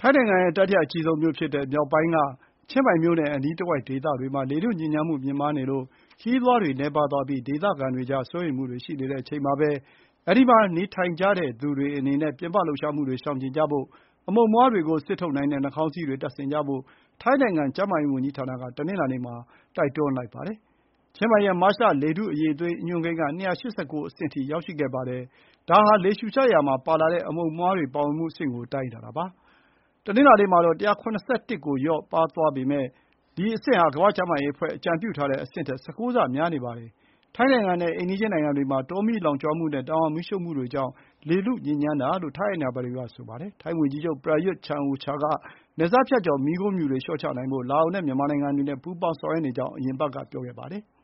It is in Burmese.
ထိုင်းနိုင်ငံရဲ့တတိယအကြီးဆုံးမြို့ဖြစ်တဲ့မြောက်ပိုင်းကချင်းမိုင်မြို့နဲ့အနီးတဝိုက်ဒေသတွေမှာလေထုညစ်ညမ်းမှုမြင့်မားနေလို့ခရီးသွားတွေနည်းပါးသွားပြီးဒေသခံတွေကြားစိုးရိမ်မှုတွေရှိနေတဲ့အချိန်မှာပဲအဲဒီမှာနေထိုင်ကြတဲ့သူတွေအနေနဲ့ပြင်ပလှုပ်ရှားမှုတွေရှောင်ကြဉ်ကြဖို့အမှုန်အမွှားတွေကိုစစ်ထုတ်နိုင်တဲ့နှာခေါင်းစည်းတွေတပ်ဆင်ကြဖို့ထိုင်းနိုင်ငံကျန်းမာရေးဝန်ကြီးဌာနကတနင်္လာနေ့မှာတိုက်တွန်းလိုက်ပါတယ်။ချင်းမိုင်ရဲ့မတ်လလေထုအရည်အသွေးအညွှန်းကိန်းက289 အဆင့်ထိရောက်ရှိခဲ့ပါတယ်။ဒါဟာလေရှုရှိုက်ရာမှာပါလာတဲ့အမှုန်အမွှားတွေပါဝင်မှုအဆင့်ကိုတိုင်းတာတာပါ။တနင်္လာနေ့မှာတော့171ကိုလျော့ပါးသွားပေမဲ့ဒီအဆင့်ဟာကမ္ဘာ့ကျန်းမာရေးအဖွဲ့အကြံပြုထားတဲ့အဆင့်ထက်19 ဆများနေပါတယ်။ထိုင်းနိုင်ငံနဲ့အိမ်နီးချင်းနိုင်ငံတွေမှာတောမီးလောင်ကျွမ်းမှုနဲ့တောင်ယာမီးရှို့မှုတွေကြောင့်လေထုညစ်ညမ်းတာလို့ထိုင်းအာဏာပိုင်တွေကဆိုပါတယ်။ထိုင်းဝန်ကြီးချုပ် Prayut Chan-o-cha ကနယ်စပ်ဖြတ်ကျော်မီးခိုးမြူတွေလျှော့ချနိုင်ဖို့လာအိုနဲ့မြန်မာနိုင်ငံတွေနဲ့ပူးပေါင်းဆောင်ရွက်နေကြောင်းအရင်အပတ်ကပြောခဲ့ပါတယ်။